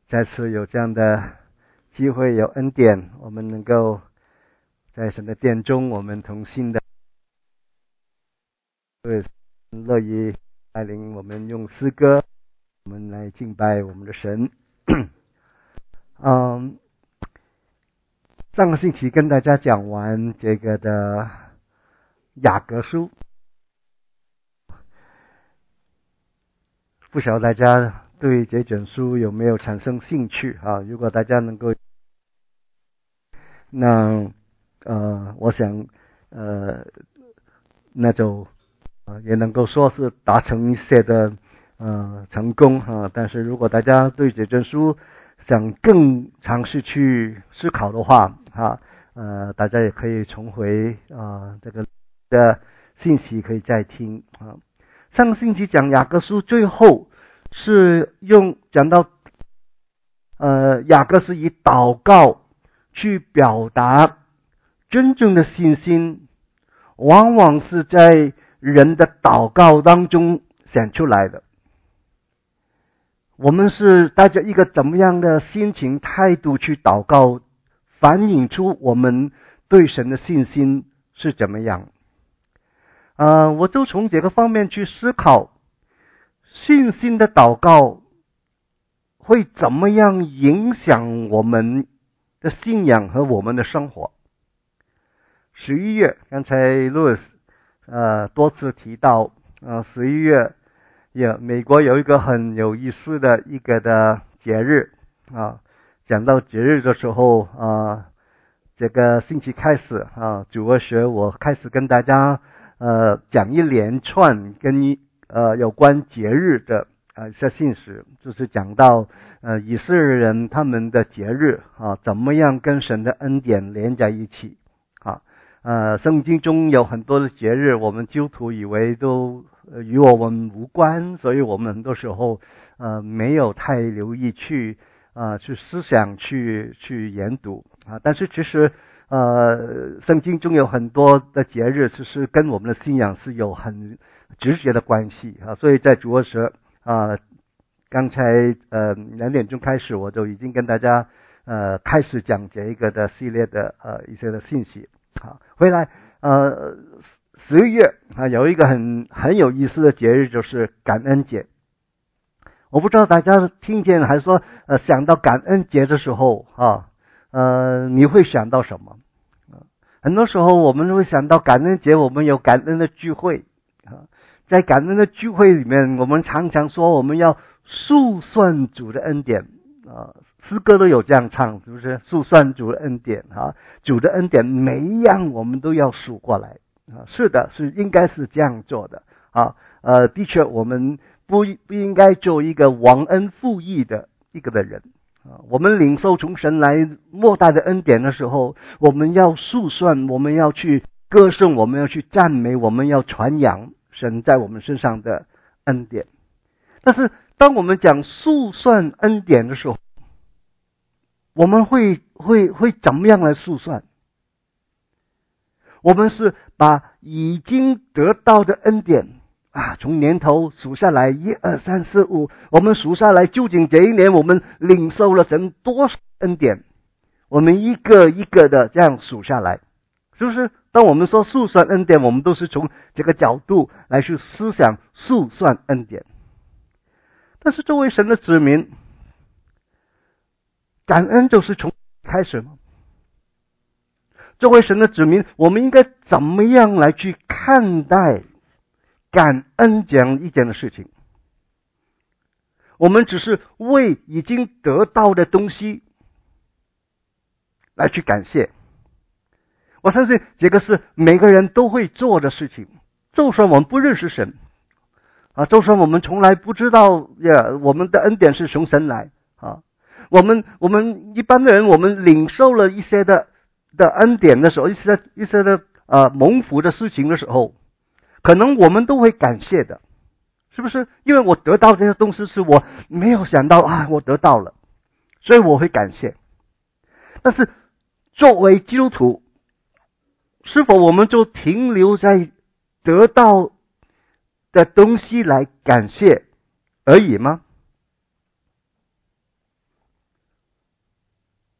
再次有这样的机会，有恩典，我们能够在神的殿中，我们同心的乐意带领我们用诗歌，我们来敬拜我们的神。上个星期跟大家讲完这个的雅各书，不晓得大家对这卷书有没有产生兴趣啊？如果大家能够，那我想那就也能够说是达成一些的成功啊。但是如果大家对这卷书想更尝试去思考的话大家也可以重回这个的信息可以再听啊。上个星期讲雅各书最后是讲到雅各是以祷告去表达真正的信心，往往是在人的祷告当中显出来的。我们是带着一个怎么样的心情态度去祷告，反映出我们对神的信心是怎么样。我就从这个方面去思考，信心的祷告会怎么样影响我们的信仰和我们的生活。11月，刚才 Louis 多次提到11月美国有一个很有意思的一个的节日讲到节日的时候这个星期开始主日学我开始跟大家讲一连串跟有关节日的一些信息，就是讲到以色列人他们的节日怎么样跟神的恩典连在一起圣经中有很多的节日，我们基督徒以为都与我们无关，所以我们很多时候没有太留意去思想去研读但是其实圣经中有很多的节日是跟我们的信仰是有很直接的关系所以在主日学刚才2点钟开始我就已经跟大家开始讲这一个的系列的一些的信息回来11月有一个很有意思的节日，就是感恩节。我不知道大家听见还是说想到感恩节的时候你会想到什么很多时候我们会想到感恩节，我们有感恩的聚会在感恩的聚会里面，我们常常说我们要数算主的恩典诗歌都有这样唱，是不是？数算主的恩典主的恩典每一样我们都要数过来是的，是应该是这样做的的确我们不应该做一个忘恩负义的一个的人我们领受从神来莫大的恩典的时候，我们要数算，我们要去歌颂，我们要去赞美，我们要传扬神在我们身上的恩典。但是当我们讲数算恩典的时候，我们会怎么样来数算？我们是把已经得到的恩典从年头数下来1、2、3、4、5，我们数下来，究竟这一年我们领受了神多少恩典？我们一个一个的这样数下来，是不是？当我们说数算恩典，我们都是从这个角度来去思想数算恩典。但是作为神的子民，感恩就是从开始吗？作为神的子民，我们应该怎么样来去看待感恩这样一件的事情？我们只是为已经得到的东西来去感谢。我相信这个是每个人都会做的事情，就算我们不认识神就算我们从来不知道我们的恩典是从神来我们一般的人，我们领受了一些的恩典的时候，一些的蒙福的事情的时候，可能我们都会感谢的，是不是？因为我得到这些东西是我没有想到我得到了，所以我会感谢。但是作为基督徒，是否我们就停留在得到的东西来感谢而已吗？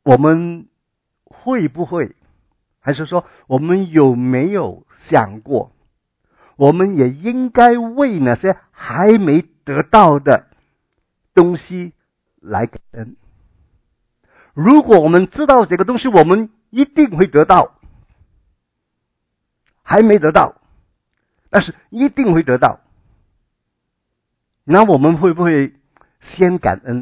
我们会不会，还是说我们有没有想过，我们也应该为那些还没得到的东西来感恩？如果我们知道这个东西我们一定会得到，还没得到，但是一定会得到，那我们会不会先感恩？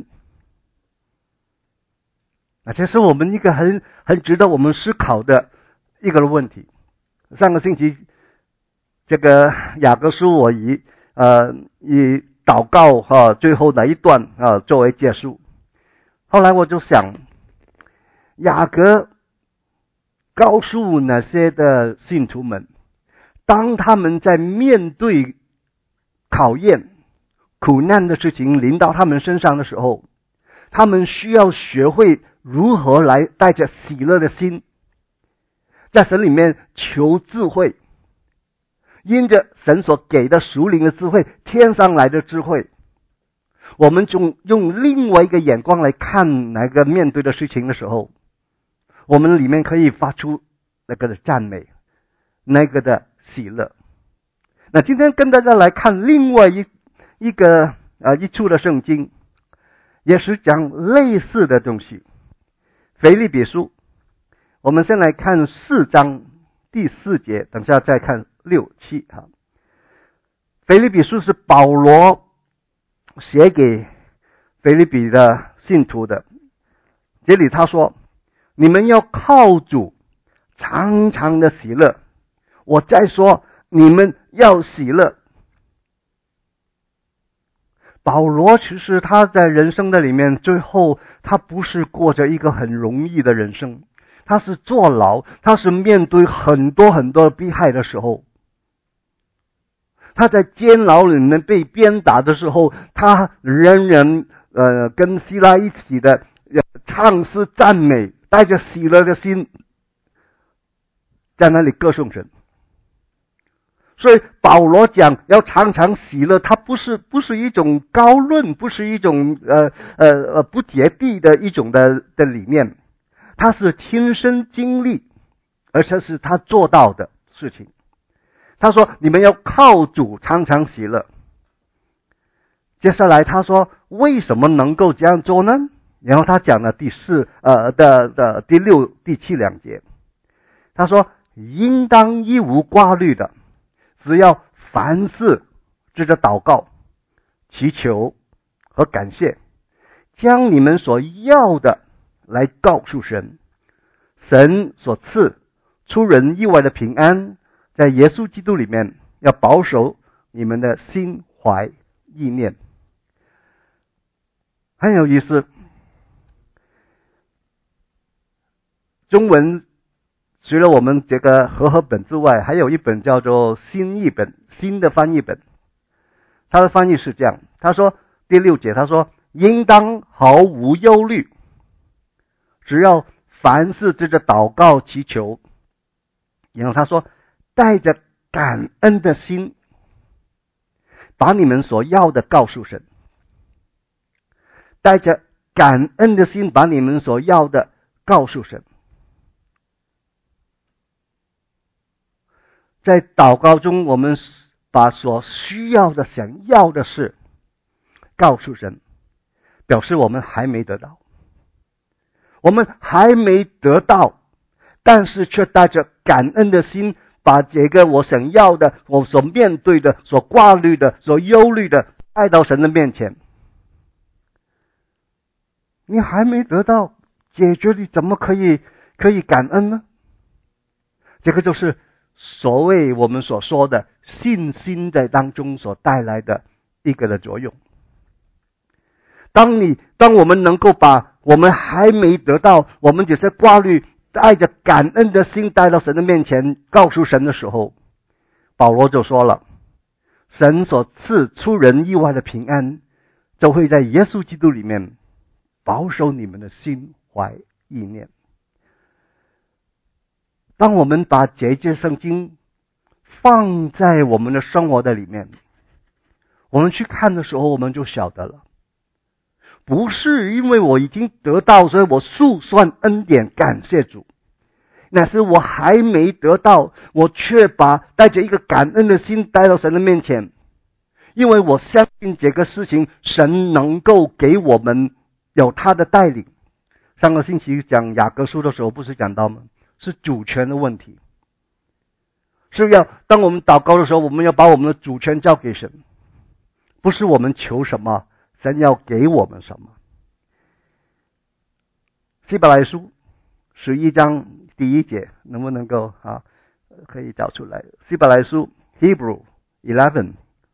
这是我们一个很值得我们思考的一个问题。上个星期这个雅各书我以祷告最后那一段作为结束。后来我就想，雅各告诉那些的信徒们，当他们在面对考验、苦难的事情临到他们身上的时候，他们需要学会如何来带着喜乐的心，在神里面求智慧，因着神所给的属灵的智慧，天上来的智慧，我们就用另外一个眼光来看那个面对的事情的时候，我们里面可以发出那个的赞美，那个的喜乐。那今天跟大家来看另外一处的圣经，也是讲类似的东西。腓立比书，我们先来看4章第4节，等下再看6、7。腓立比书是保罗写给腓立比的信徒的，这里他说，你们要靠主常常的喜乐。我再说，你们要喜乐。保罗其实他在人生的里面，最后他不是过着一个很容易的人生，他是坐牢，他是面对很多的迫害的时候，他在监牢里面被鞭打的时候，他仍然跟希拉一起的唱诗赞美，带着喜乐的心在那里歌颂神。所以保罗讲要常常喜乐，他不是一种高论，不是一种不接地的一种的理念，他是亲身经历，而且是他做到的事情。他说你们要靠主常常喜乐。接下来他说为什么能够这样做呢？然后他讲了第6、第7两节，他说应当一无挂虑的，只要凡事藉着祷告、祈求和感谢，将你们所要的来告诉神，神所赐出人意外的平安，在耶稣基督里面要保守你们的心怀意念。很有意思，中文除了我们这个和合本之外，还有一本叫做新译本，新的翻译本。它的翻译是这样，他说第6节，他说应当毫无忧虑，只要凡事藉着祷告祈求，然后他说带着感恩的心，把你们所要的告诉神，带着感恩的心，把你们所要的告诉神。在祷告中，我们把所需要的、想要的事告诉神，表示我们还没得到，我们还没得到，但是却带着感恩的心，把这个我想要的、我所面对的、所挂虑的、所忧虑的带到神的面前。你还没得到解决，你怎么可以感恩呢？这个就是所谓我们所说的信心在当中所带来的一个的作用。当我们能够把我们还没得到，我们只是挂虑，带着感恩的心带到神的面前，告诉神的时候，保罗就说了，神所赐出人意外的平安，就会在耶稣基督里面保守你们的心怀意念。当我们把这节圣经放在我们的生活的里面，我们去看的时候，我们就晓得了， 不是因为我已经得到，所以我数算恩典，感谢主。那是我还没得到，我却带着一个感恩的心带到神的面前，因为我相信这个事情神能够给我们有他的带领。上个星期讲雅各书的时候不是讲到吗？是主权的问题，是要当我们祷告的时候，我们要把我们的主权交给神，不是我们求什么神要给我们什么。希伯来书11章第1节能不能够可以找出来？希伯来书 Hebrew 11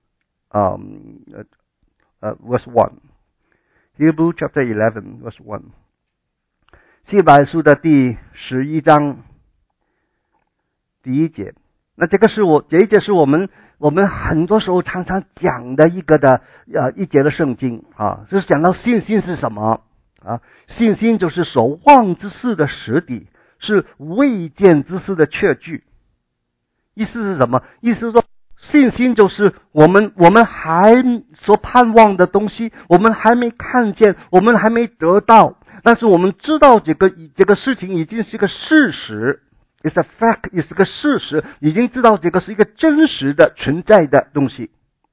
verse 1 Hebrew chapter 11 verse 1， 希伯来书的第11章第1节。那这一节是我们很多时候常常讲的一节的圣经就是讲到信心是什么信心就是所望之事的实底，是未见之事的确据。意思是什么？意思是说，信心就是我们还所盼望的东西，我们还没看见，我们还没得到，但是我们知道这个事情已经是个事实。It's a fact， 也是个事实，已经知道这个是一个真实的存在的东西。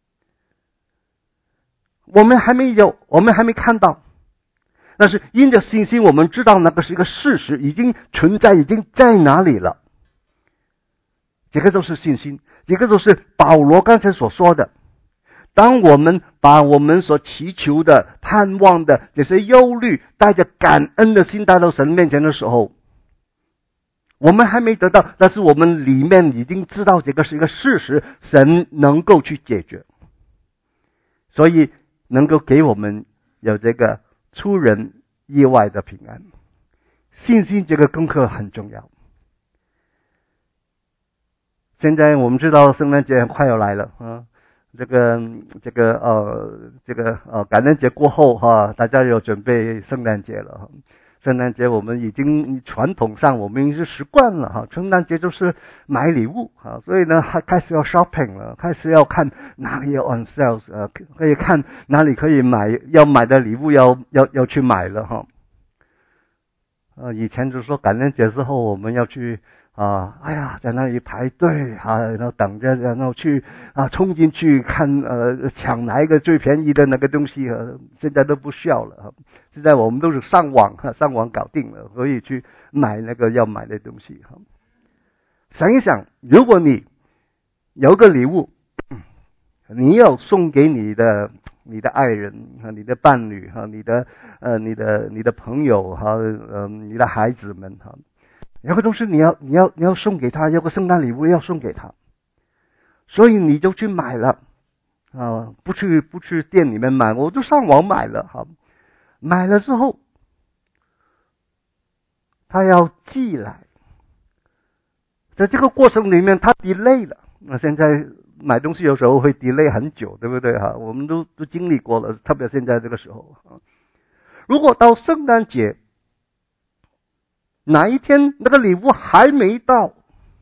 我们还没有，我们还没看到，但是因着信心，我们知道那个是一个事实，已经存在，已经在哪里了。这个就是信心，这个就是保罗刚才所说的。当我们把我们所祈求的、盼望的这些忧虑，带着感恩的心带到神面前的时候，我们还没得到，但是我们里面已经知道这个是一个事实，神能够去解决，所以能够给我们有这个出人意外的平安。信心这个功课很重要。现在我们知道圣诞节快要来了这个感恩节过后大家有准备圣诞节了圣诞节我们已经传统上我们已经是习惯了圣诞节就是买礼物所以呢开始要 shopping 了，开始要看哪里有 on sales 可以看哪里可以买，要买的礼物要去买了以前就说感恩节之后我们要去在那里排队然后等着，然后去冲进去看抢哪一个最便宜的那个东西现在都不需要了现在我们都是上网搞定了，可以去买那个要买的东西想一想，如果你有个礼物，你要送给你的爱人你的伴侣你的朋友你的孩子们有个东西你要送给他，有个圣诞礼物要送给他，所以你就去买了不去店里面买，我就上网买了买了之后他要寄来，在这个过程里面他 delay 了。那现在买东西有时候会 delay 很久，对不对我们都经历过了，特别现在这个时候如果到圣诞节哪一天那个礼物还没到，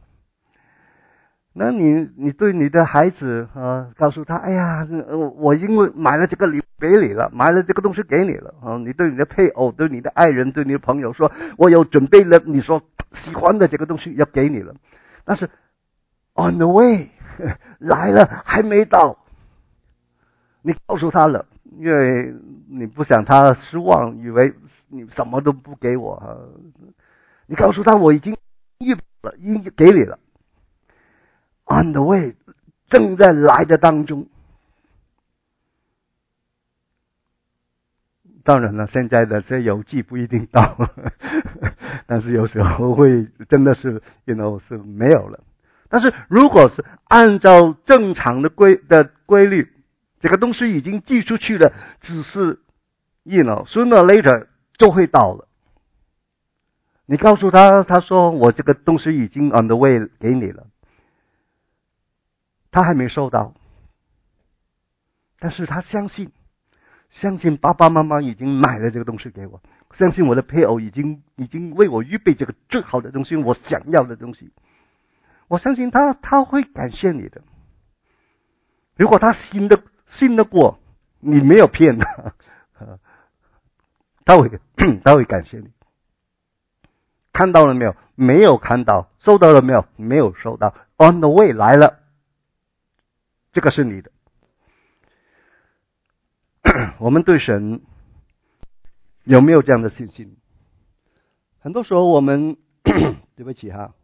那你对你的孩子告诉他，哎呀我因为买了这个礼物给你了，买了这个东西给你了你对你的配偶，对你的爱人，对你的朋友说，我有准备了你所喜欢的这个东西要给你了，但是 on the way 来了还没到，你告诉他了，因为你不想他失望，以为你什么都不给我你告诉他我已经预备了，已经给你了 on the way 正在来的当中。当然了，现在的这邮寄不一定到但是有时候会真的是是没有了。但是如果是按照正常的规律，这个东西已经寄出去了，只是sooner or later 就会到了。你告诉他，他说我这个东西已经 on the way 给你了，他还没收到，但是他相信爸爸妈妈已经买了这个东西给我，相信我的配偶已经为我预备这个最好的东西，我想要的东西，我相信他会感谢你的。如果他信得过，你没有骗他他会感谢你。看到了没有？没有看到。收到了没有？没有收到。On the way 来了，这个是你的。我们对神有没有这样的信心？很多时候我们对不起哈，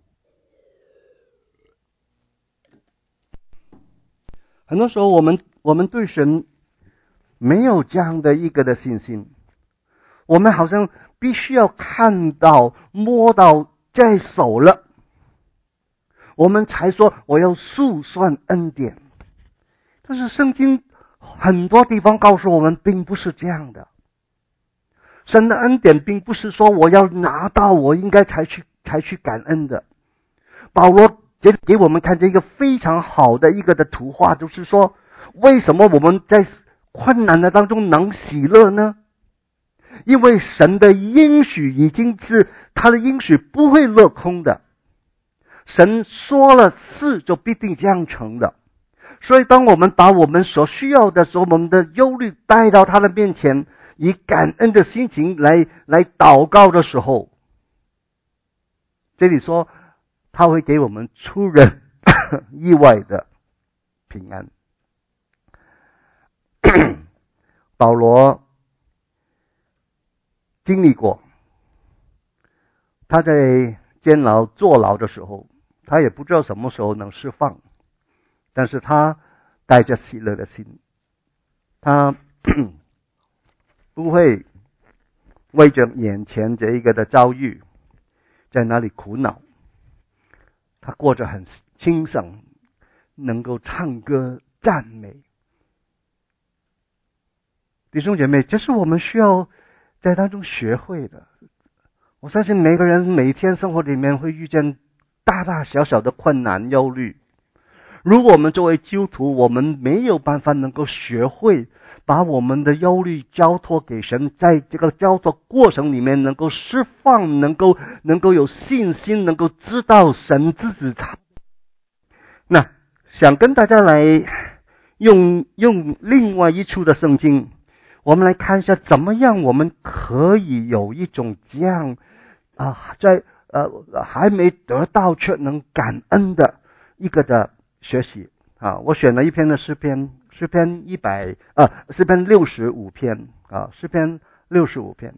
很多时候我们对神没有这样的一个的信心，我们好像必须要看到摸到在手了，我们才说我要数算恩典。但是圣经很多地方告诉我们并不是这样的。神的恩典并不是说我要拿到我应该才去感恩的。保罗给我们看这一个非常好的一个的图画，就是说为什么我们在困难的当中能喜乐呢？因为神的应许已经是他的应许不会落空的，神说了是就必定这样成的。所以当我们把我们所需要的时候，我们的忧虑带到他的面前，以感恩的心情来祷告的时候，这里说他会给我们出人意外的平安。保罗经历过，他在监牢坐牢的时候，他也不知道什么时候能释放，但是他带着喜乐的心，他不会为着眼前这一个的遭遇在那里苦恼，他过着很轻省，能够唱歌赞美。弟兄姐妹，这是我们需要在当中学会的。我相信每个人每天生活里面会遇见大大小小的困难忧虑，如果我们作为基督徒，我们没有办法能够学会把我们的忧虑交托给神，在这个交托过程里面能够释放，能够有信心，能够知道神自己他。那想跟大家来用另外一处的圣经，我们来看一下怎么样我们可以有一种这样在还没得到却能感恩的一个的学习啊。我选了一篇的诗篇65篇诗篇65篇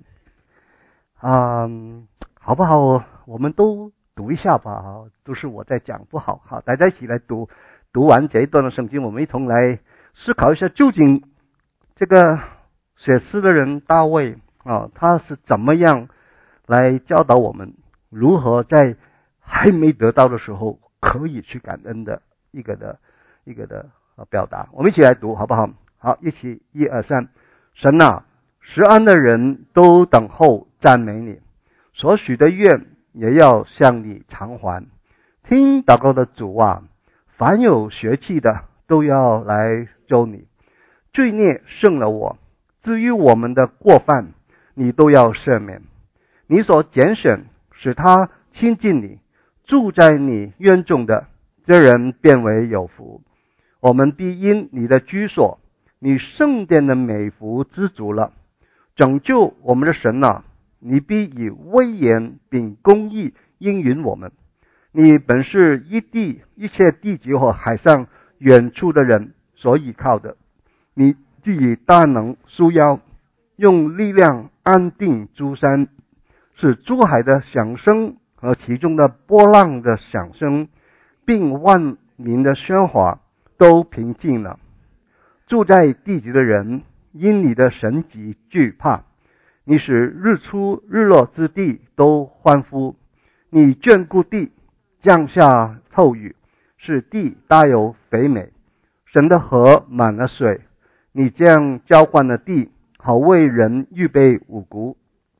好不好？我们都读一下吧，都是我在讲不好，好，大家一起来读完这一段的圣经，我们一同来思考一下，究竟这个写诗的人大卫他是怎么样来教导我们如何在还没得到的时候可以去感恩的一个的表达。我们一起来读好不好？好，一起1、2、3。神啊，石安的人都等候赞美你，所许的愿也要向你偿还。听祷告的主啊，凡有血气的都要来救你。罪孽胜了我，至于我们的过犯，你都要赦免。你所拣选使他亲近你，住在你院中的，这人变为有福。我们必因你的居所，你圣殿的美福知足了。拯救我们的神啊，你必以威严并公义应允我们。你本是一切地极和海上远处的人所依靠的，你既以大能束腰，用力量安定诸山，使诸海的响声和其中的波浪的响声，并万民的喧哗都平静了。住在地极的人因你的神迹惧怕，你使日出日落之地都欢呼。你眷顾地，降下透雨，使地大有肥美。神的河满了水，你这样浇灌了地，好为人预备五谷。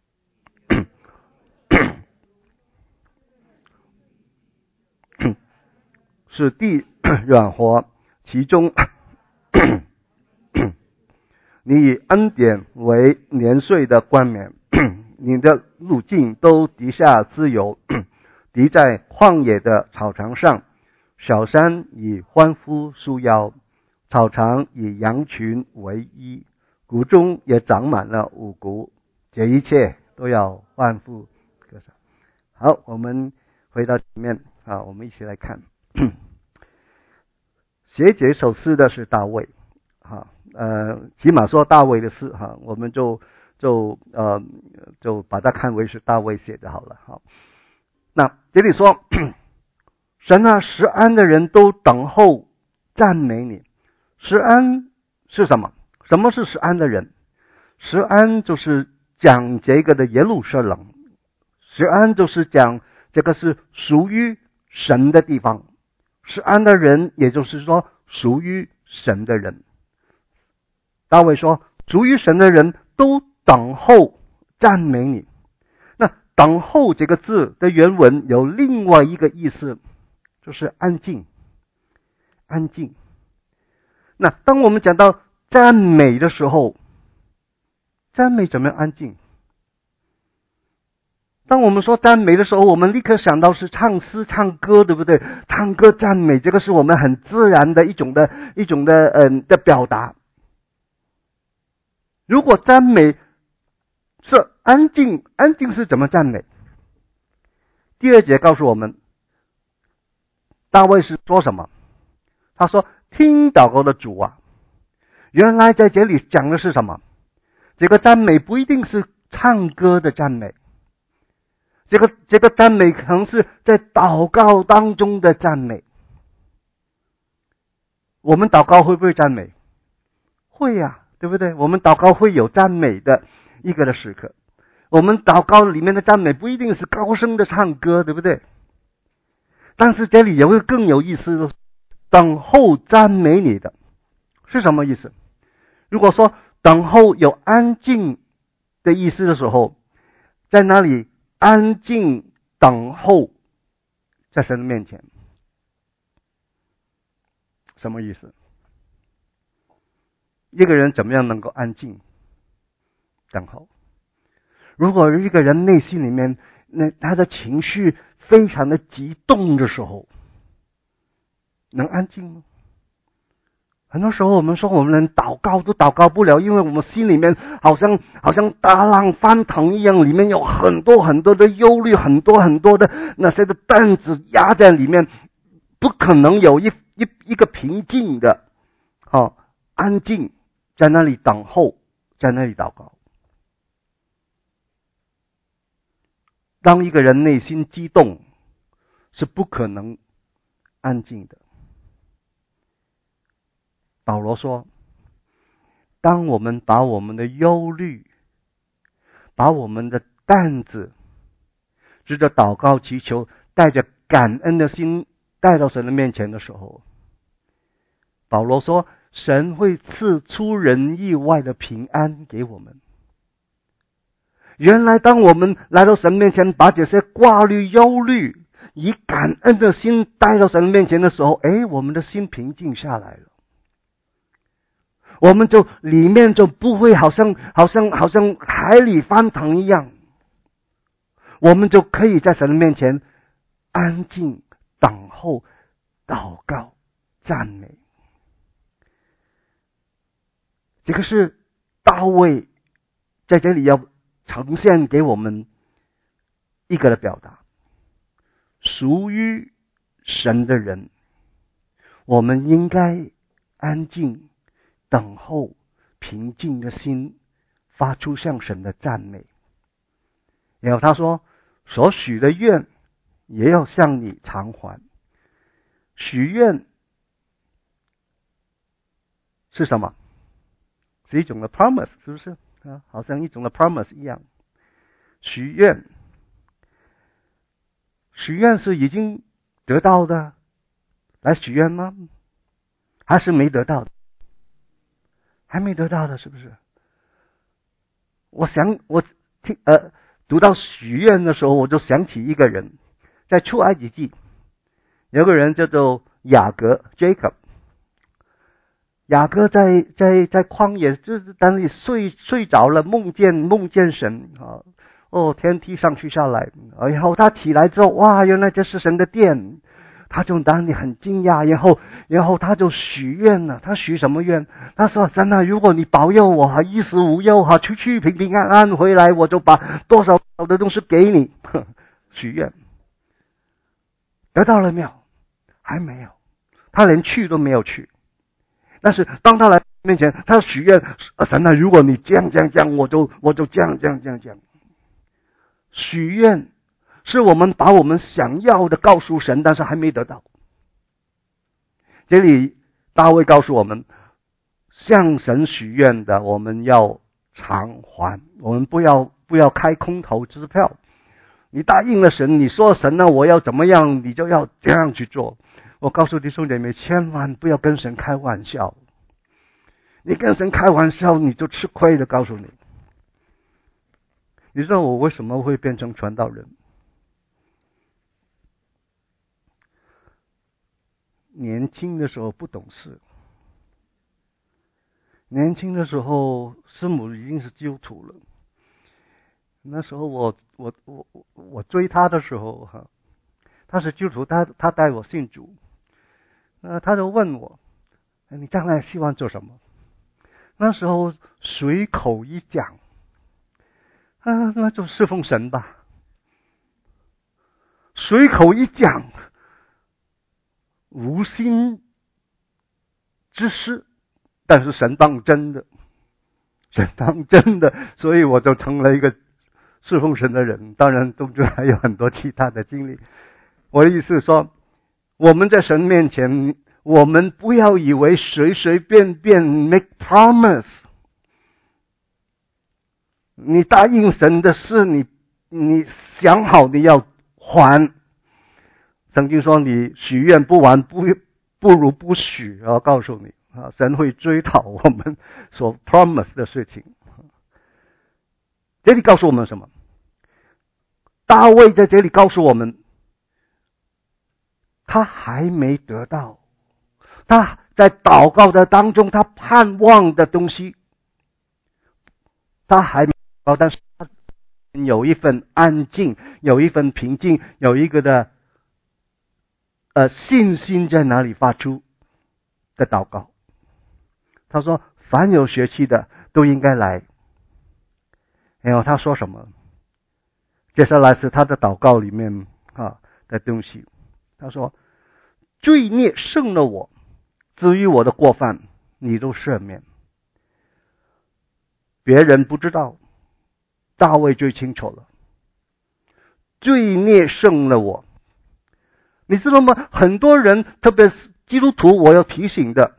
使地软和，其中你以恩典为年岁的冠冕，你的路径都滴下自由，滴在旷野的草场上。小山以欢呼束腰，草场以羊群为衣，谷中也长满了五谷。 这一切都要万夫歌唱。好，我们回到前面啊，我们一起来看。写这首诗的是大卫，起码说大卫的诗哈，我们就把它看为是大卫写的好了。好，那这里说，神啊，石安的人都等候赞美你。石安是什么？什么是石安的人？石安就是讲这个的耶路撒冷，石安就是讲这个是属于神的地方。石安的人，也就是说属于神的人。大卫说，属于神的人都等候赞美你。那等候这个字的原文有另外一个意思，就是安静。安静。那当我们讲到赞美的时候，赞美怎么样安静？当我们说赞美的时候，我们立刻想到是唱诗唱歌，对不对？唱歌赞美，这个是我们很自然的一种的表达。如果赞美是安静，安静是怎么赞美？第二节告诉我们，大卫是说什么？他说，听祷告的主啊。原来在这里讲的是什么？这个赞美不一定是唱歌的赞美，这个赞美可能是在祷告当中的赞美。我们祷告会不会赞美？会呀，对不对？我们祷告会有赞美的一个的时刻。我们祷告里面的赞美不一定是高声的唱歌，对不对？但是这里有一个更有意思的，等候赞美你的是什么意思？如果说等候有安静的意思的时候，在那里安静等候在神的面前，什么意思？一个人怎么样能够安静等候？如果一个人内心里面他的情绪非常的激动的时候，能安静吗？很多时候我们说我们连祷告都祷告不了，因为我们心里面好像大浪翻腾一样，里面有很多很多的忧虑，很多很多的那些的担子压在里面，不可能有一个平静的安静在那里等候，在那里祷告。当一个人内心激动，是不可能安静的。保罗说，当我们把我们的忧虑，把我们的担子指着祷告祈求，带着感恩的心带到神的面前的时候，保罗说，神会赐出人意外的平安给我们。原来当我们来到神面前，把这些挂虑忧虑以感恩的心带到神面前的时候，我们的心平静下来了，我们就里面就不会好像海里翻腾一样，我们就可以在神的面前安静等候祷告赞美。这个是大卫在这里要呈现给我们一个的表达。属于神的人，我们应该安静等候，平静的心发出向神的赞美。然后他说，所许的愿也要向你偿还。许愿是什么？是一种的 promise， 是不是？好像一种的 promise 一样。许愿是已经得到的来许愿吗？还是没得到的？还没得到的，是不是？我读到许愿的时候，我就想起一个人，在出埃及记有个人叫做雅各 Jacob。雅各在旷野，就是当你睡着了，梦见神天梯上去下来，然后他起来之后，哇，原来这是神的殿， 他就当你很惊讶，然后他就许愿了。他许什么愿？他说：神啊，如果你保佑我衣食无忧出去平平安安回来，我就把多少的东西给你。许愿得到了没有？还没有，他连去都没有去。但是当他来面前，他许愿：神啊，如果你这样，我就这样。许愿是我们把我们想要的告诉神，但是还没得到。这里大卫告诉我们，向神许愿的我们要偿还，我们不要开空头支票。你答应了神，你说神呢，我要怎么样，你就要这样去做。我告诉弟兄姐妹，千万不要跟神开玩笑。你跟神开玩笑，你就吃亏了。告诉你，你知道我为什么会变成传道人？年轻的时候不懂事，年轻的时候师母已经是基督徒了。那时候我追他的时候他是基督徒，他带我信主。他就问我：你将来希望做什么？那时候随口一讲，那就侍奉神吧。随口一讲，无心之失，但是神当真的，所以我就成了一个侍奉神的人。当然中间还有很多其他的经历。我的意思是说，我们在神面前，我们不要以为随随便便 make promise。你答应神的事，你想好你要还。圣经说你许愿不还，不如不许。我告诉你神会追讨我们所 promise 的事情。这里告诉我们什么？大卫在这里告诉我们，他还没得到，他在祷告的当中，他盼望的东西，他还没得到，但是他有一份安静，有一份平静，有一个的信心在哪里发出的祷告。他说：凡有血气的都应该来。然后他说什么？接下来是他的祷告里面的东西。他说：罪孽胜了我，至于我的过犯，你都赦免。别人不知道，大卫最清楚了。罪孽胜了我，你知道吗？很多人，特别是基督徒，我要提醒的，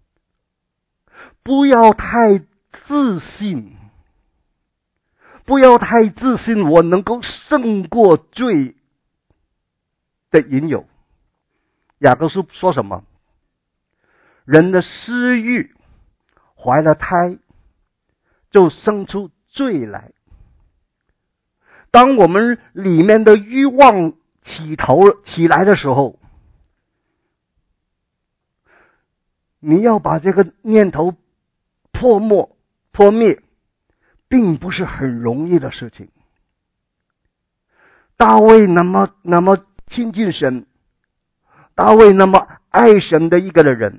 不要太自信，不要太自信我能够胜过罪的引诱。雅各书说什么？人的私欲怀了胎，就生出罪来。当我们里面的欲望起来的时候，你要把这个念头破灭，并不是很容易的事情。大卫那么亲近神，大卫那么爱神的一个人，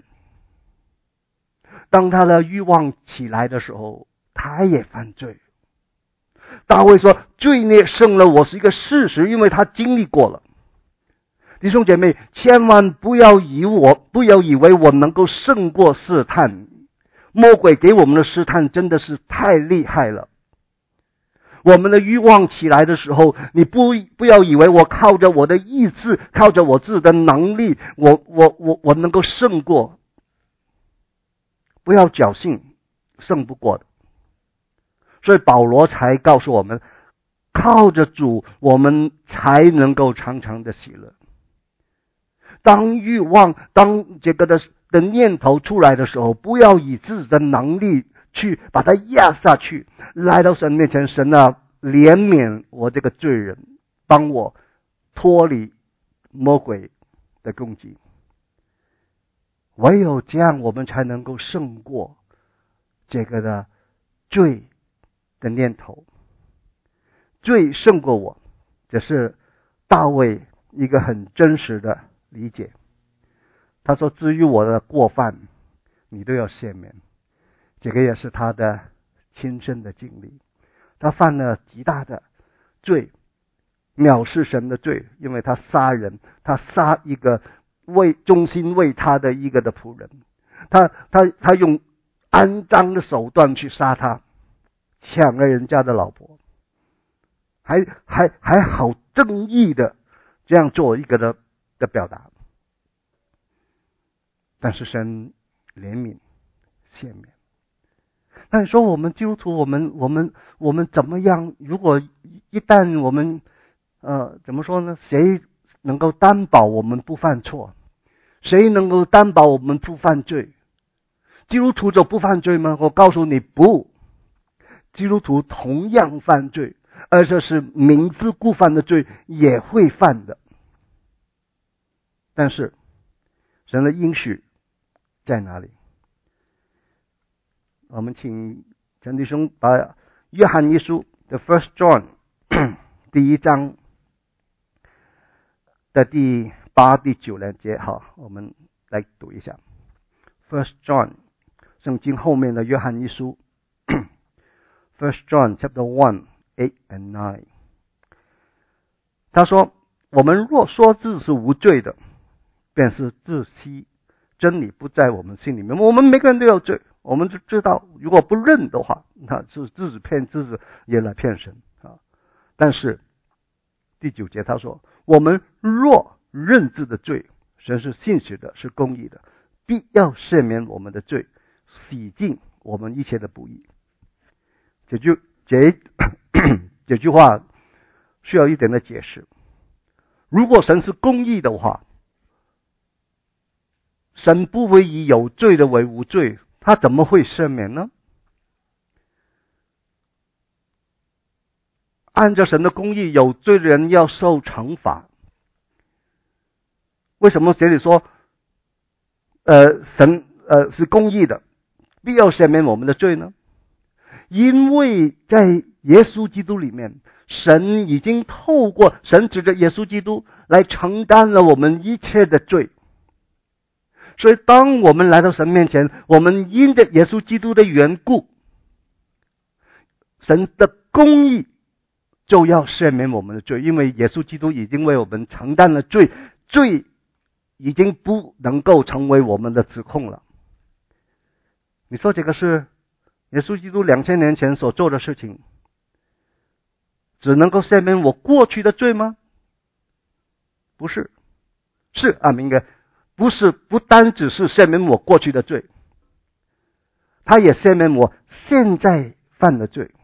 当他的欲望起来的时候，他也犯罪。大卫说：罪孽胜了我是一个事实，因为他经历过了。弟兄姐妹，千万不要以为我能够胜过试探。魔鬼给我们的试探真的是太厉害了。我们的欲望起来的时候，你不要以为我靠着我的意志，靠着我自己的能力，我能够胜过。不要侥幸，胜不过的。所以保罗才告诉我们，靠着主，我们才能够常常的喜乐。当欲望，当这个的念头出来的时候，不要以自己的能力去把它压下去，来到神面前，神啊，怜悯我这个罪人，帮我脱离魔鬼的攻击。唯有这样，我们才能够胜过这个的罪的念头。罪胜过我，这是大卫一个很真实的理解。他说至于我的过犯，你都要赦免。这个也是他的亲身的经历。他犯了极大的罪，藐视神的罪，因为他杀人，他杀一个忠心为他的一个的仆人，他用肮脏的手段去杀他，抢了人家的老婆，还好正义的这样做一个的表达。但是神怜悯赦免。那你说我们基督徒，我们怎么样？如果一旦我们怎么说呢？谁能够担保我们不犯错？谁能够担保我们不犯罪？基督徒就不犯罪吗？我告诉你不，基督徒同样犯罪，而且是明知故犯的罪也会犯的。但是神的应许在哪里？我们请陈弟兄把约翰一书的 First John 第一章的第8、第9节，好，我们来读一下 First John 圣经后面的约翰一书First John chapter 1 8 and 9。他说：我们若说自己是无罪的，便是自欺，真理不在我们心里面。我们每个人都有罪，我们就知道，如果不认的话，那是自己骗自己，也来骗神啊。但是第9节他说：我们若认自的罪，神是信实的，是公义的，必要赦免我们的罪，洗净我们一切的不义。这句话需要一点的解释。如果神是公义的话，神不会以有罪的为无罪，他怎么会赦免呢？按照神的公义，有罪的人要受惩罚。为什么这里说神是公义的，必要赦免我们的罪呢？因为在耶稣基督里面，神已经透过神指着耶稣基督来承担了我们一切的罪。所以当我们来到神面前，我们因着耶稣基督的缘故，神的公义就要赦免我们的罪，因为耶稣基督已经为我们承担了罪，罪已经不能够成为我们的指控了。你说这个是耶稣基督2000年前所做的事情，只能够赦免我过去的罪吗？不是，是明哥，不是，不单只是赦免我过去的罪，他也赦免我现在犯的罪，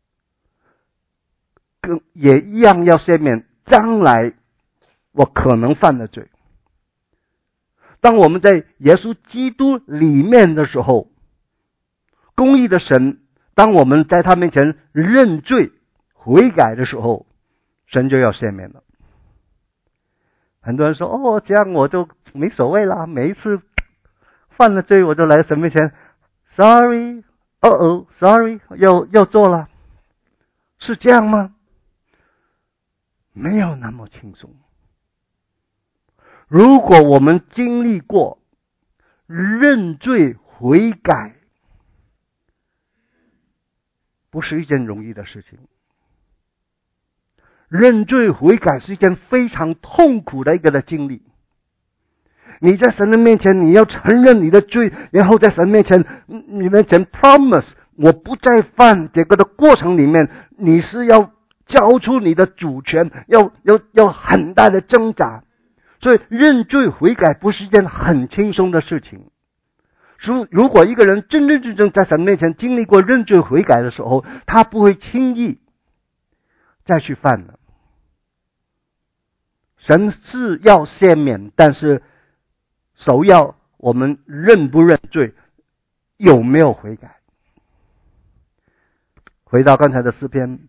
也一样要赦免将来我可能犯的罪。当我们在耶稣基督里面的时候，公义的神，当我们在他面前认罪悔改的时候，神就要赦免了。很多人说这样我就没所谓啦，每一次犯了罪我就来神面前 sorry sorry 又做了，是这样吗？没有那么轻松。如果我们经历过认罪悔改，不是一件容易的事情。认罪悔改是一件非常痛苦的一个的经历。你在神的面前，你要承认你的罪，然后在神面前 promise 我不再犯，这个的过程里面，你是要交出你的主权，要很大的挣扎。所以认罪悔改不是一件很轻松的事情。如果一个人真真正正在神面前经历过认罪悔改的时候，他不会轻易再去犯了。神是要赦免，但是首要我们认不认罪，有没有悔改。回到刚才的诗篇，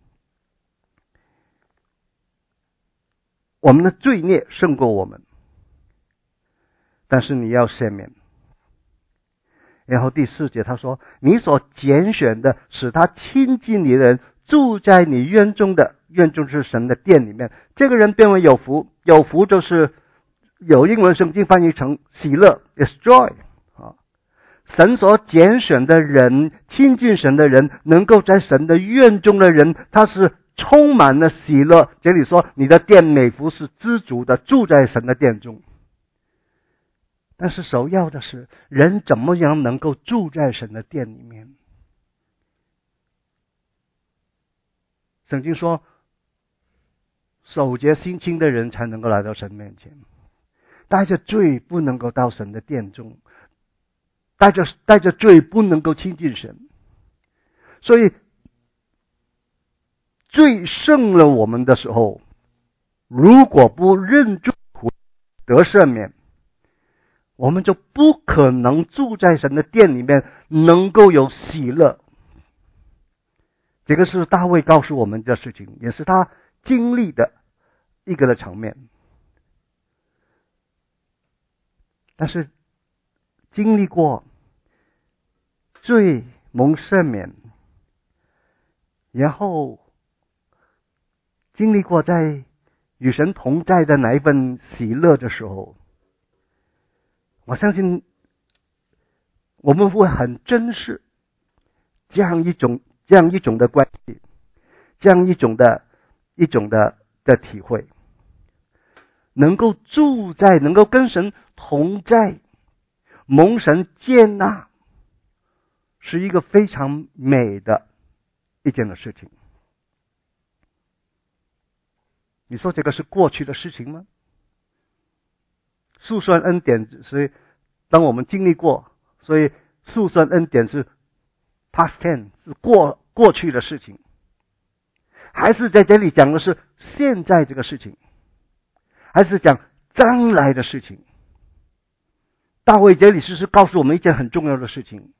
我们的罪孽胜过我们，但是你要赦免。然后第4节他说，你所拣选的使他亲近你的人，住在你院中的，院中是神的殿里面，这个人变为有福。有福就是有英文圣经翻译成喜乐 is joy 啊。神所拣选的人，亲近神的人，能够在神的院中的人，他是充满了喜乐。这里说你的殿美福是知足的，住在神的殿中。但是首要的是，人怎么样能够住在神的殿里面？圣经说，守节心清的人才能够来到神面前，带着罪不能够到神的殿中，带着罪不能够亲近神。所以罪胜了我们的时候，如果不认罪得赦免，我们就不可能住在神的殿里面，能够有喜乐。这个是大卫告诉我们的事情，也是他经历的一个的场面。但是经历过罪蒙赦免，然后经历过在与神同在的那一份喜乐的时候，我相信我们会很珍视这样一种的关系，这样一种的体会，能够跟神同在，蒙神接纳，是一个非常美的一件的事情。你说这个是过去的事情吗？数算恩典，所以当我们经历过，所以数算恩典是 past tense， 是过去的事情，还是在这里讲的是现在这个事情，还是讲将来的事情？大卫这里是告诉我们一件很重要的事情：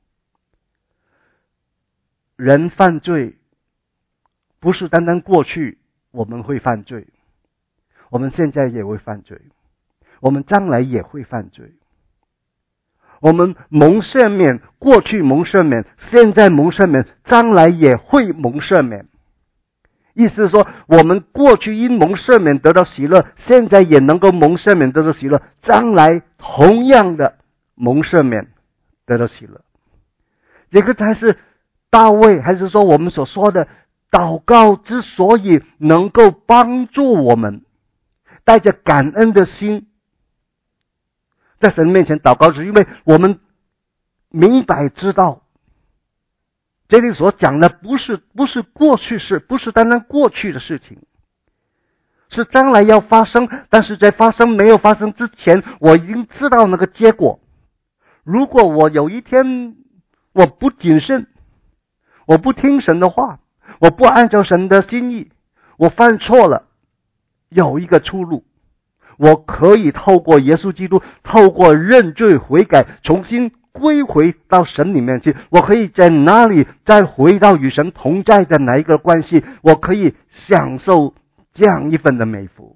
人犯罪不是单单过去我们会犯罪，我们现在也会犯罪，我们将来也会犯罪。我们蒙赦免，过去蒙赦免，现在蒙赦免，将来也会蒙赦免。意思是说，我们过去因蒙赦免得到喜乐，现在也能够蒙赦免得到喜乐，将来同样的蒙赦免得到喜乐。这个才是大卫，还是说我们所说的祷告之所以能够帮助我们带着感恩的心在神面前祷告，是因为我们明白知道，这里所讲的不是过去式，不是单单过去的事情，是将来要发生，但是在没有发生之前，我已经知道那个结果。如果我有一天我不谨慎，我不听神的话，我不按照神的心意，我犯错了，有一个出路，我可以透过耶稣基督，透过认罪悔改，重新归回到神里面去。我可以在哪里再回到与神同在的哪一个关系，我可以享受这样一份的美福。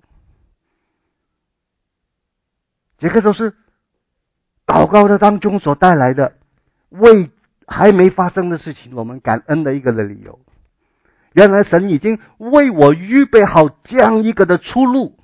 这个都是祷告的当中所带来的，为还没发生的事情我们感恩的一个的理由。原来神已经为我预备好这样一个的出路，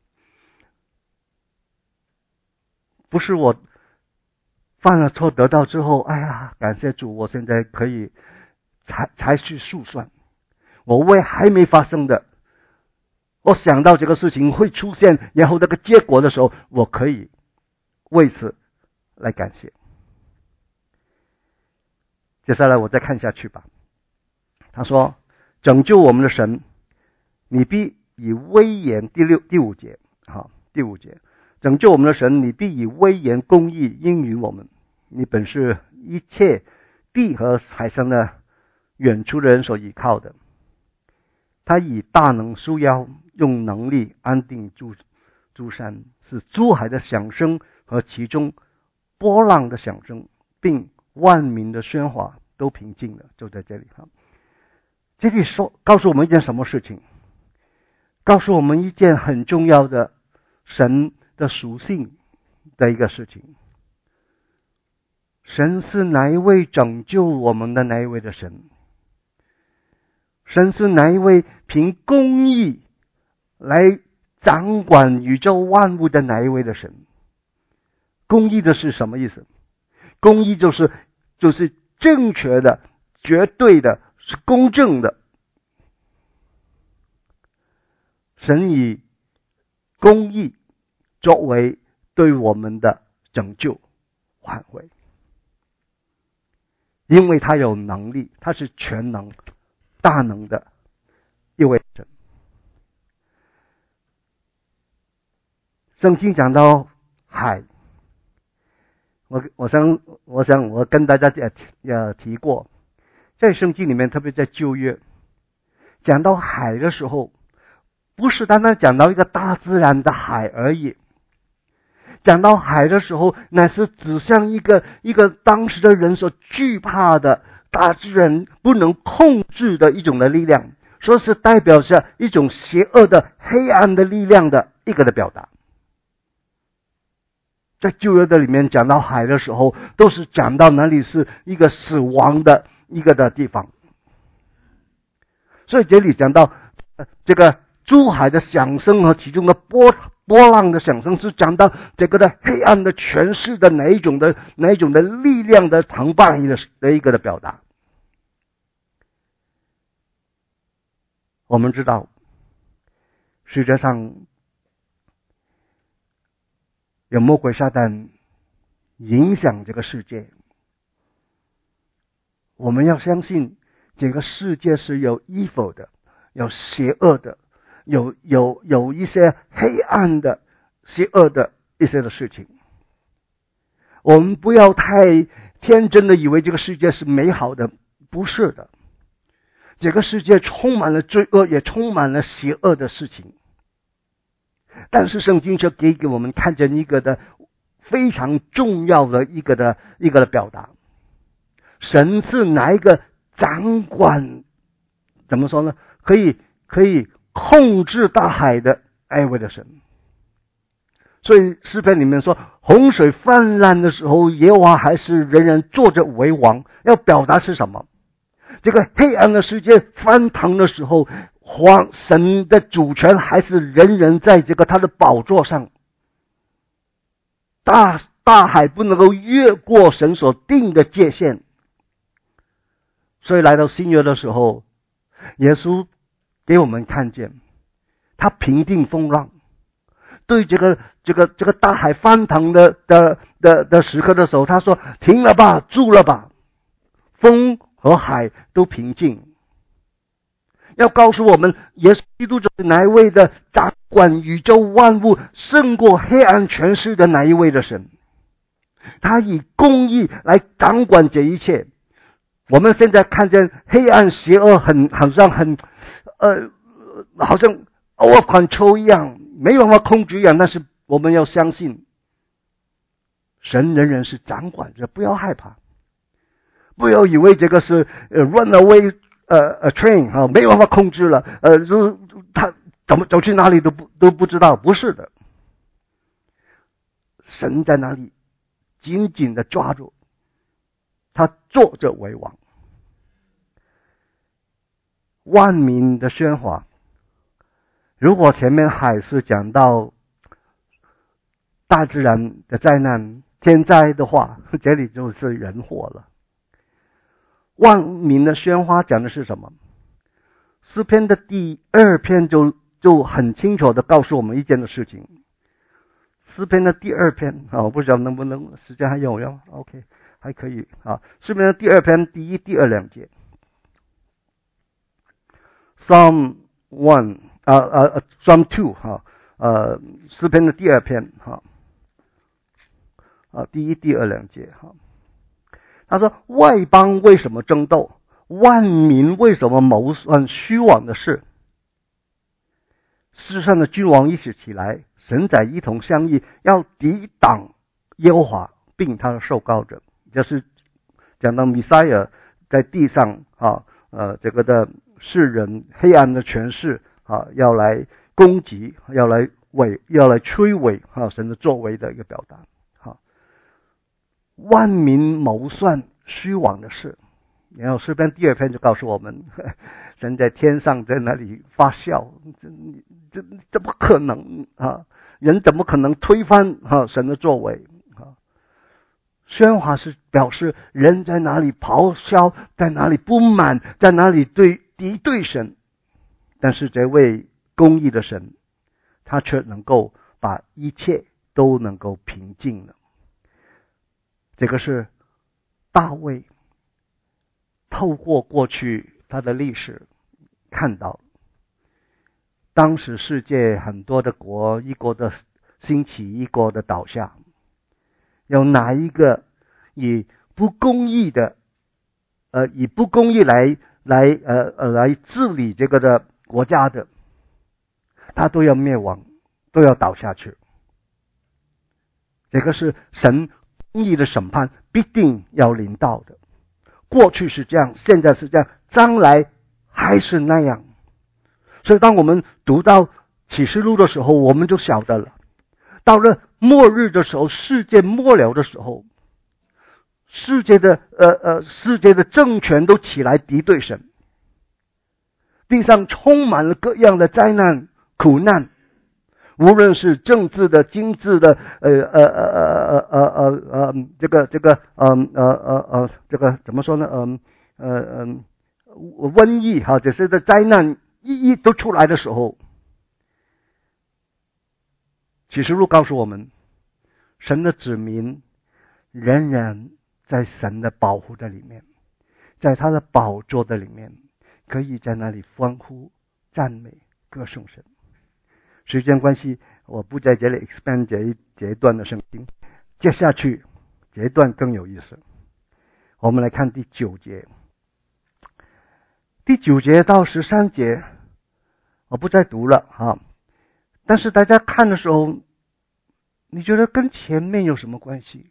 不是我犯了错得到之后，哎呀，感谢主，我现在可以才去数算。我为还没发生的，我想到这个事情会出现，然后那个结果的时候，我可以为此来感谢。接下来我再看下去吧。他说，拯救我们的神，你必以威严，第五节，拯救我们的神，你必以威严公义应允我们。你本是一切地和海上的远处的人所依靠的。他以大能束腰，用能力安定诸山，使诸海的响声和其中波浪的响声，并万民的喧哗都平静了。就在这里哈，这里告诉我们一件什么事情？告诉我们一件很重要的神的属性的一个事情。神是哪一位拯救我们的哪一位的神？神是哪一位凭公义来掌管宇宙万物的哪一位的神？公义的是什么意思？公义就是正确的、绝对的，是公正的。神以公义作为对我们的拯救挽回，因为他有能力，他是全能大能的一位神。圣经讲到海，我想我跟大家也提过，在圣经里面，特别在旧约讲到海的时候，不是单单讲到一个大自然的海而已。讲到海的时候，乃是指向一个当时的人所惧怕的大自然不能控制的一种的力量，说是代表着一种邪恶的黑暗的力量的一个的表达。在旧约的里面讲到海的时候，都是讲到哪里是一个死亡的一个的地方。所以这里讲到这个诸海的响声和其中的波浪的响声，是讲到这个的黑暗的权势的哪一种的力量的澎湃的一个的表达。我们知道世界上有魔鬼撒旦影响这个世界，我们要相信这个世界是有 evil 的，有邪恶的，有一些黑暗的邪恶的一些的事情。我们不要太天真的以为这个世界是美好的，不是的。这个世界充满了罪恶，也充满了邪恶的事情。但是圣经却给我们看见一个的非常重要的一个的表达。神是哪一个掌管，怎么说呢？可以控制大海的那位的神。所以诗篇里面说，洪水泛滥的时候，耶和华还是人人坐着为王。要表达是什么？这个黑暗的世界翻腾的时候，神的主权还是人人在这个他的宝座上。大海不能够越过神所定的界限。所以来到新约的时候，耶稣给我们看见他平定风浪，对这个大海翻腾的时刻的时候，他说停了吧，住了吧，风和海都平静。要告诉我们，耶稣基督就是哪一位的掌管宇宙万物胜过黑暗权势的哪一位的神。他以公义来掌管这一切。我们现在看见黑暗邪恶好像over control 一样，没办法控制一样，但是我们要相信神仍然是掌管着，不要害怕，不要以为这个是run away train 没办法控制了，他怎么走去哪里都不知道，不是的。神在哪里紧紧的抓住，他坐着为王。万民的喧哗，如果前面海是讲到大自然的灾难天灾的话，这里就是人祸了。万民的喧哗讲的是什么？诗篇的第2篇就很清楚的告诉我们一件的事情。诗篇的第2篇我不知道能不能时间还有用 OK 还可以诗篇的第2篇第1、第2两节。Psalm 1 Psalm 2诗篇的第2篇第1、第2两节他说外邦为什么争斗，万民为什么谋算虚妄的事？世上的君王一起起来，神在一同相议，要抵挡耶和华并他的受膏者。就是讲到弥赛亚在地上这个的世人黑暗的权势要来攻击，要来摧毁神的作为的一个表达。万民谋算虚妄的事，然后诗篇第2篇就告诉我们，神在天上在那里发笑， 这怎么可能啊？人怎么可能推翻神的作为啊？喧哗是表示人在哪里咆哮，在哪里不满，在哪里敌对神。但是这位公义的神，他却能够把一切都能够平静了。这个是大卫透过过去他的历史看到，当时世界很多的国，一国的兴起，一国的倒下，有哪一个以不公义来治理这个的国家的，他都要灭亡，都要倒下去。这个是神公义的审判必定要临到的。过去是这样，现在是这样，将来还是那样。所以当我们读到启示录的时候，我们就晓得了，到了末日的时候，世界末了的时候，世界的政权都起来敌对神，地上充满了各样的灾难苦难，无论是政治的、经济的，这个怎么说呢？瘟疫这些的灾难一都出来的时候，启示录告诉我们，神的子民仍然在神的保护的里面，在他的宝座的里面，可以在那里欢呼、赞美、歌颂神。时间关系，我不在这里 expand 这一段的圣经。接下去这一段更有意思，我们来看第9节。第9节到13节，我不再读了但是大家看的时候，你觉得跟前面有什么关系？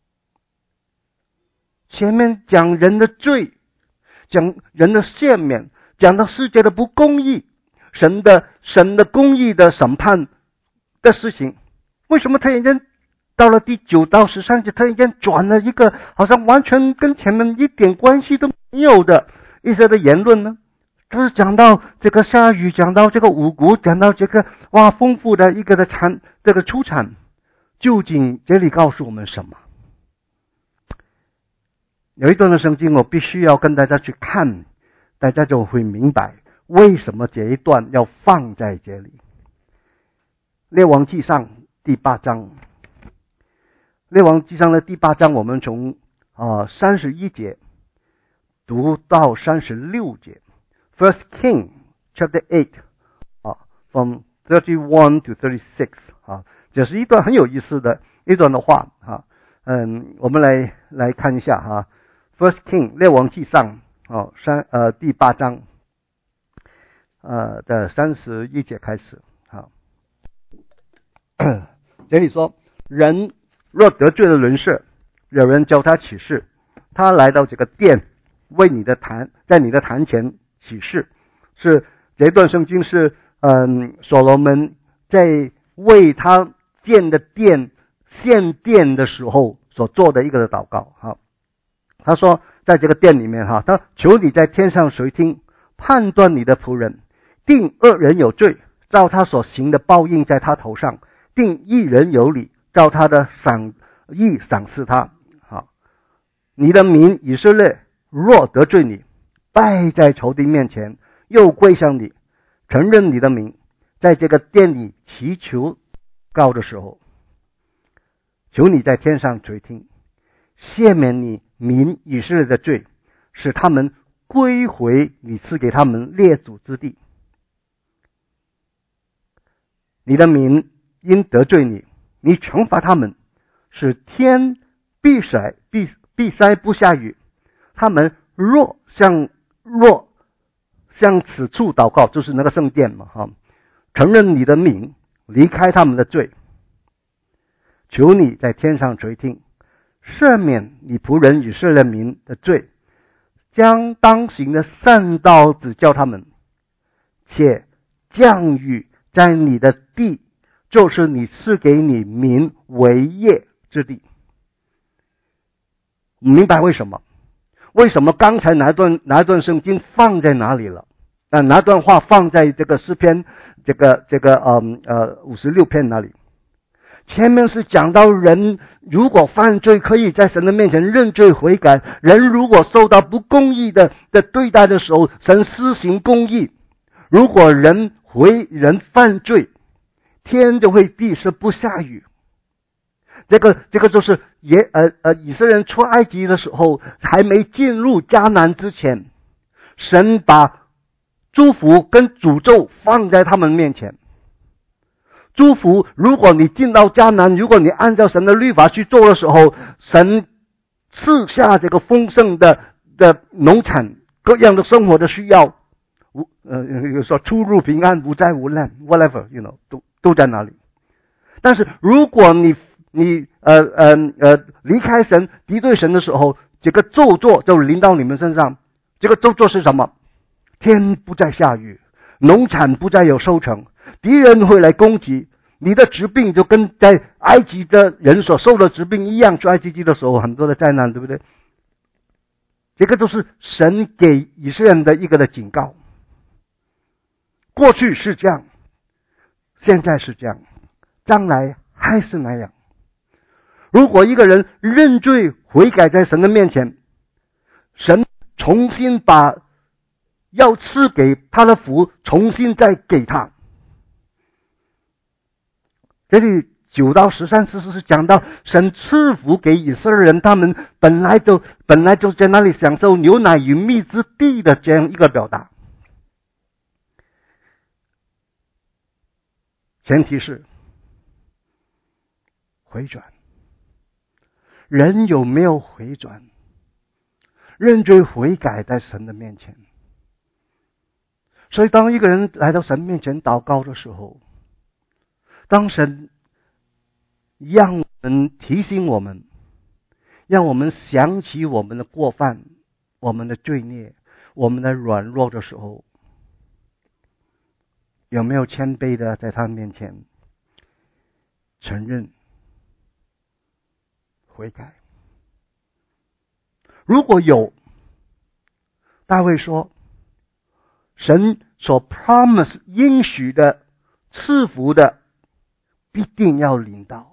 前面讲人的罪，讲人的赦免，讲到世界的不公义，神的公义的审判的事情，为什么突然间到了第9到13节，突然间转了一个好像完全跟前面一点关系都没有的一些的言论呢？就是讲到这个下雨，讲到这个五谷，讲到这个丰富的一个的这个出产，究竟这里告诉我们什么？有一段的圣经我必须要跟大家去看，大家就会明白为什么这一段要放在这里。列王纪上第8章，列王纪上的第8章，我们从31节读到36节。First King chapter 8 from 31 to 36这是一段很有意思的一段的话我们来看一下First King 列王纪上第8章的31节开始这里说，人若得罪了人事，有人教他起誓，他来到这个殿，为你的坛，在你的坛前起誓。是这段圣经是所罗门在为他建的殿献殿的时候所做的一个祷告他说在这个殿里面他求你在天上垂听，判断你的仆人，定恶人有罪，照他所行的报应在他头上，定义人有理，照他的赏赐他你的民以色列若得罪你，败在仇敌面前，又归向你，承认你的名，在这个殿里祈求告的时候，求你在天上垂听，赦免你民以色列的罪，使他们归回你赐给他们列祖之地。你的民因得罪你，你惩罚他们，使天闭塞不下雨，他们若向此处祷告，就是那个圣殿嘛承认你的名，离开他们的罪，求你在天上垂听，赦免你仆人以色列民的罪，将当行的善道指教他们，且降雨在你的地，就是你赐给你民为业之地。明白为什么刚才哪一段圣经放在哪里了？ 拿段话放在这个诗篇56篇那里。前面是讲到人如果犯罪可以在神的面前认罪悔改，人如果受到不公义的对待的时候，神施行公义。如果人犯罪，天就会闭塞不下雨。这个就是以色列人出埃及的时候，还没进入迦南之前，神把祝福跟诅咒放在他们面前。祝福，如果你进到迦南，如果你按照神的律法去做的时候，神赐下这个丰盛的农产，各样的生活的需要，说出入平安，无灾无难 ，whatever都在那里。但是如果你离开神，敌对神的时候，这个咒詛就临到你们身上。这个咒詛是什么？天不再下雨，农产不再有收成，敌人会来攻击，你的疾病就跟在埃及的人所受的疾病一样。出埃及记的时候很多的灾难，对不对？这个就是神给以色列人的一个的警告。过去是这样，现在是这样，将来还是那样。如果一个人认罪悔改在神的面前，神重新把要赐给他的福重新再给他。这里9到13节是讲到神赐福给以色列人，他们本来就在那里享受牛奶与蜜之地的这样一个表达。前提是回转。人有没有回转？认罪悔改在神的面前。所以当一个人来到神面前祷告的时候，当神让我们提醒我们，让我们想起我们的过犯，我们的罪孽，我们的软弱的时候，有没有谦卑的在他面前承认悔改？如果有，大卫说神所 promise 应许的赐福的必定要临到。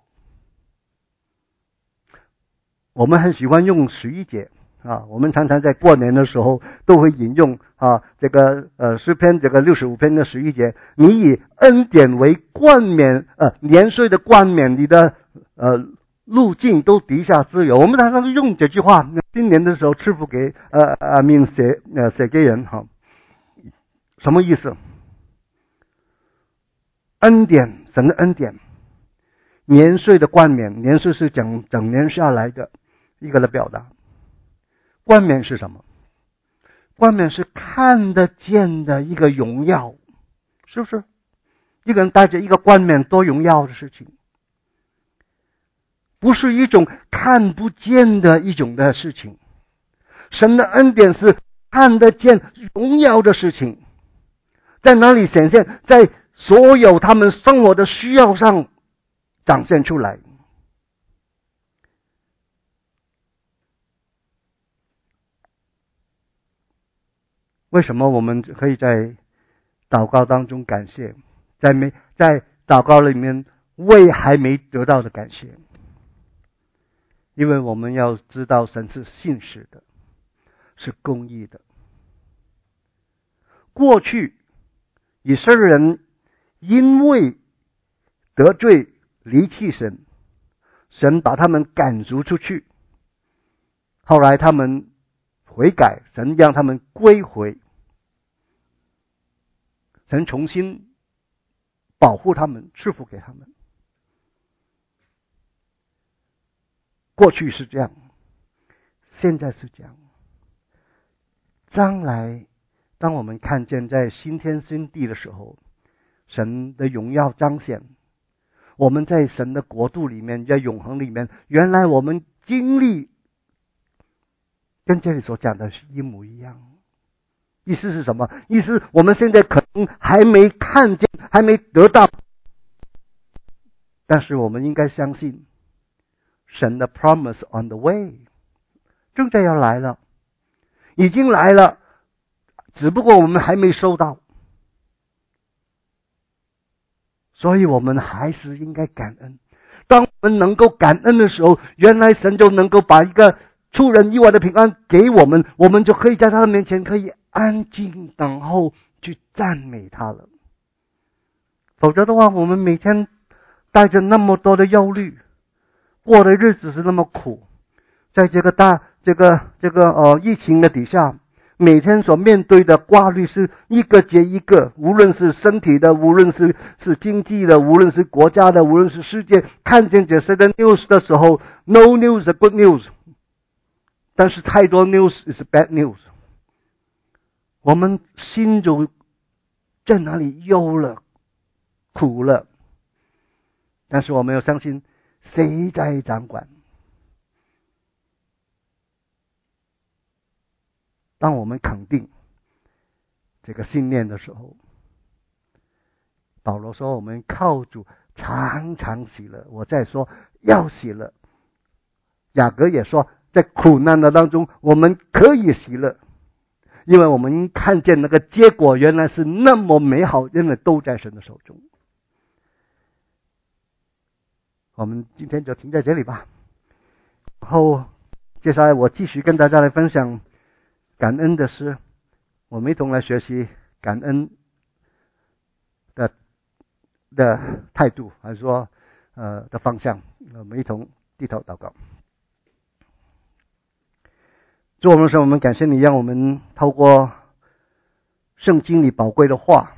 我们很喜欢用11节我们常常在过年的时候都会引用这个诗篇这个65篇的11节，你以恩典为冠冕，年岁的冠冕，你的路径都底下自由。我们常常用这句话，今年的时候赐福给写给人什么意思？恩典，神的恩典，年岁的冠冕，年岁是讲整年下来的一个的表达。冠冕是什么？冠冕是看得见的一个荣耀，是不是？一个人带着一个冠冕多荣耀的事情，不是一种看不见的一种的事情。神的恩典是看得见荣耀的事情，在哪里显现？在所有他们生活的需要上展现出来。为什么我们可以在祷告当中感谢，在祷告里面为还没得到的感谢？因为我们要知道神是信实的，是公义的。过去以色列人因为得罪离弃神，神把他们赶逐出去，后来他们悔改，神让他们归回，神重新保护他们，赐福给他们。过去是这样，现在是这样，将来当我们看见在新天新地的时候，神的荣耀彰显，我们在神的国度里面，在永恒里面，原来我们经历跟这里所讲的是一模一样。意思是什么？意思我们现在可能还没看见，还没得到，但是我们应该相信神的 promise on the way 正在要来了，已经来了。 只不过我们还没收到，所以我们还是应该感恩。当我们能够感恩的时候，原来神就能够把一个出人意外的平安给我们，我们就可以在他的面前可以安静等候，去赞美他了。否则的话，我们每天带着那么多的忧虑，过的日子是那么苦，在这个疫情的底下，每天所面对的挂虑是一个接一个，无论是身体的，无论是经济的，无论是国家的，无论是世界，看见这些的 news 的时候 ，no news is good news， 但是太多 news is bad news， 我们心就在哪里忧了，苦了，但是我们要相信谁在掌管。当我们肯定这个信念的时候，保罗说我们靠主常常喜乐，我再说要喜乐。雅各也说在苦难的当中我们可以喜乐，因为我们看见那个结果原来是那么美好，因为都在神的手中。我们今天就停在这里吧，然后接下来我继续跟大家来分享感恩的诗，我们一同来学习感恩的态度，还是说的方向。我们一同低头祷告。主我们说，我们感谢你，让我们透过圣经里宝贵的话，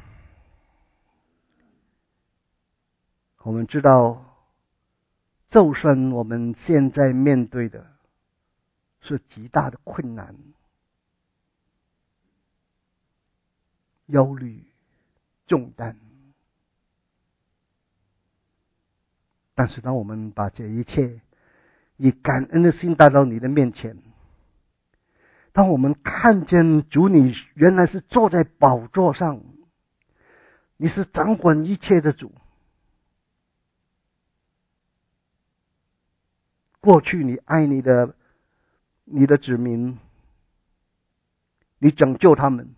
我们知道就算我们现在面对的是极大的困难、忧虑、重担，但是当我们把这一切以感恩的心带到你的面前，当我们看见主你原来是坐在宝座上，你是掌管一切的主，过去你爱你的子民，你拯救他们，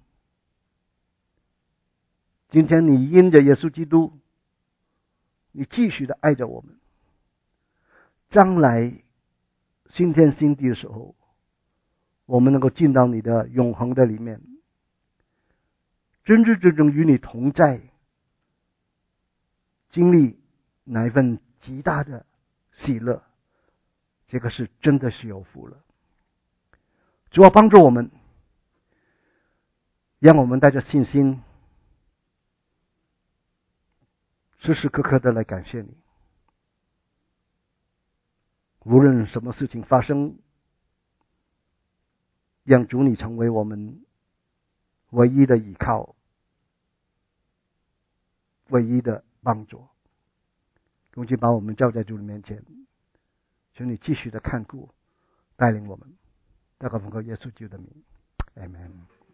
今天你因着耶稣基督，你继续的爱着我们，将来新天新地的时候，我们能够进到你的永恒的里面，真正与你同在，经历那一份极大的喜乐，这个是真的是有福了。主要帮助我们，让我们带着信心时时刻刻的来感谢你。无论什么事情发生，让主你成为我们唯一的依靠，唯一的帮助。恭敬把我们交在主的面前，求你继续的看顾带领我们，祷告奉靠耶稣基督的名， Amen。